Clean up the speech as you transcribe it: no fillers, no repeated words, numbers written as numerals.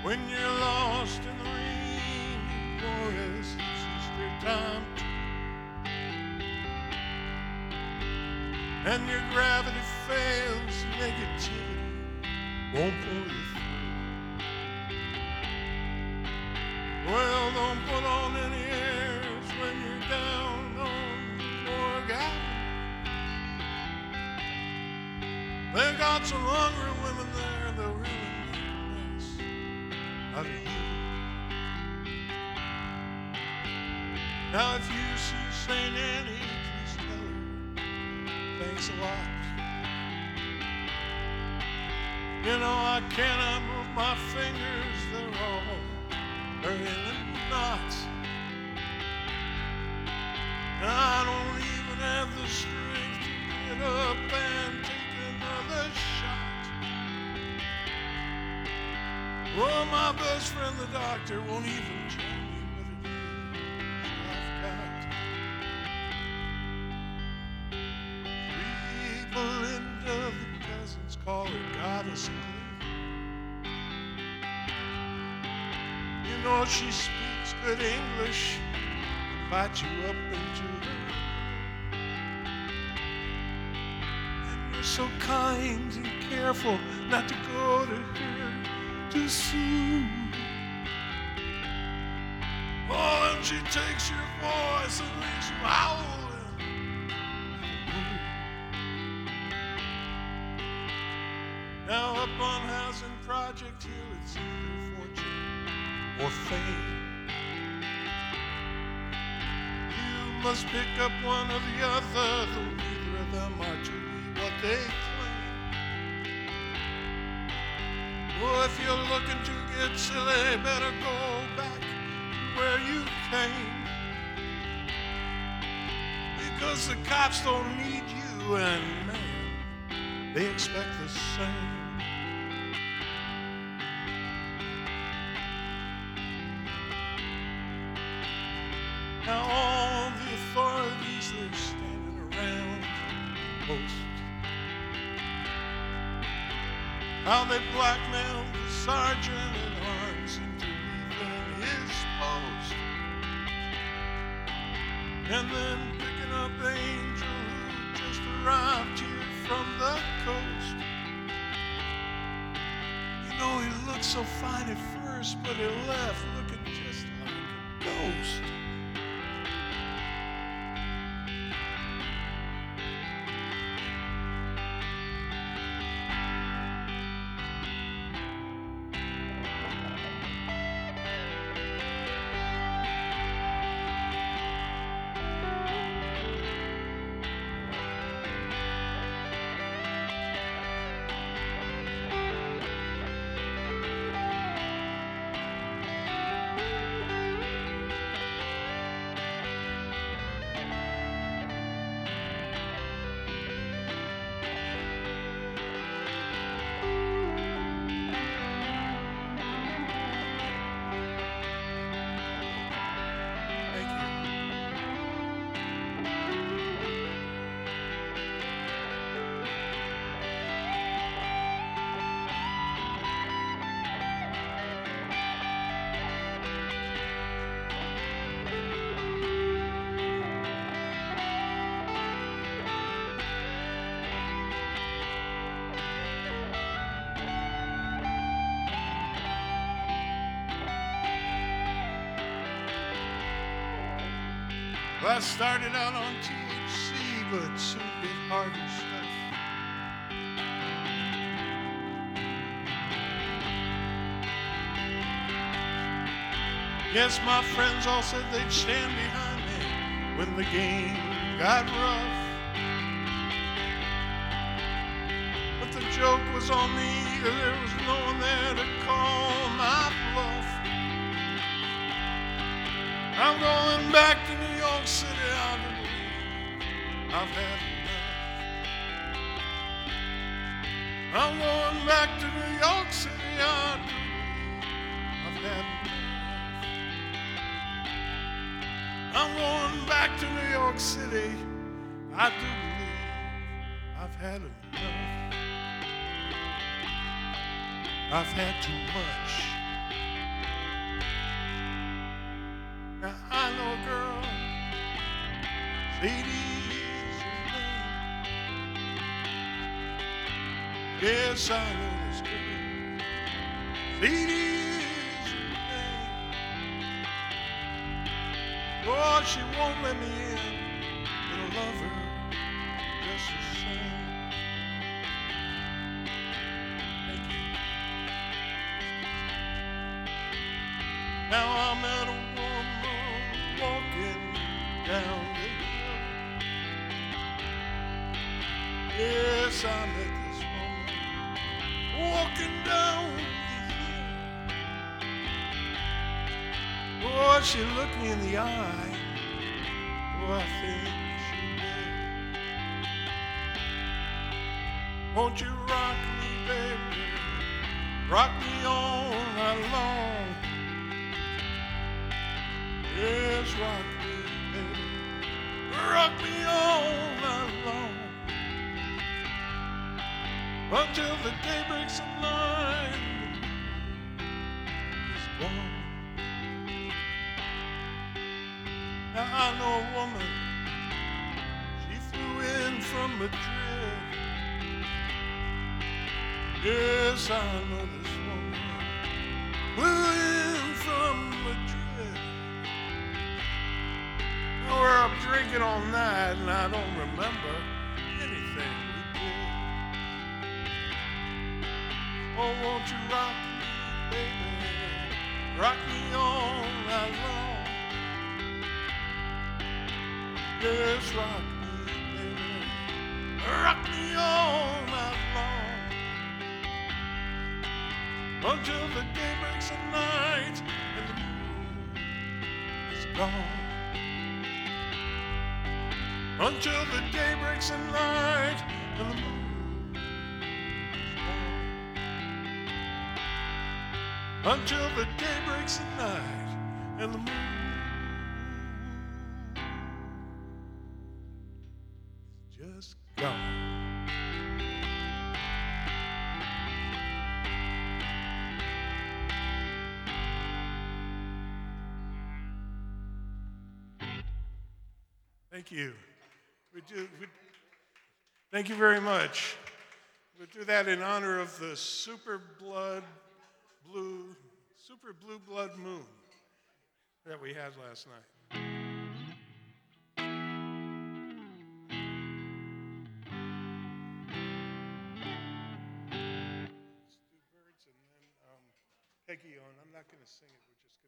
When you're lost in the rain forest, it's Easter time, and your gravity fails, negativity won't pull you through. Well, don't put on any airs when you're down on Morgan. They got some hungry women there that really make a mess out of you. Now, if you see St. Annie, please tell her thanks a lot. You know, I cannot move my fingers, they're in a knot. And I don't even have the strength to get up and take another shot. Oh, my best friend, the doctor, won't even tell me what it is I've got. Belinda, the peasants call her Goddess Glee. You know she speaks good English, invite you up into the room. And you're so kind and careful not to go to her too soon. Oh, and she takes your voice and leaves you howling like a moon. Now up on Housing Project Hill, it's either fortune or fame. You must pick up one or the other, though neither of them are to be what they claim. Oh, if you're looking to get silly, better go back to where you came. Because the cops don't need you, and man, they expect the same. Now all the authorities, they're standing around the post. How they blackmailed the sergeant at arms into leaving his post. And then picking up Angel, who just arrived here from the coast. You know, he looked so fine at first, but he left looking just like a ghost. Well, I started out on THC, but soon did harder stuff. Yes, my friends all said they'd stand behind me when the game got rough. But the joke was on me, there was no one there to call my bluff. I'm going back to New York City, I believe I've had enough. I'm going back to New York City, I believe I've had enough. I'm going back to New York City, I do believe I've had enough. I've had too much. Ladies, yes, I know this girl. Ladies, oh, she won't let me in, but I love her just the same. Thank you. Now I met a woman walking down the hill. Yes, I met this woman walking down the hill. Oh, she looked me in the eye. Oh, I think she will. Won't you rock me, baby? Rock me all night long. Yes, rock me, baby. Rock me all night long. Until the day breaks and night is gone. Now I know a woman, she flew in from Madrid. Yes, I know this woman, flew in from Madrid. Now we're up drinking all night and I don't remember anything we did. Oh, won't you rock me, baby? Rock me all night long. Yes, rock me, baby. Rock me all night long. Until the day breaks the night and the moon is gone. Until the day breaks the night and the moon is gone. Until the day breaks the night and the moon is just gone. Thank you. Thank you very much. We do that in honor of the super blue blood moon that we had last night. Let's do birds and then Peggy on. I'm not going to sing it. We're just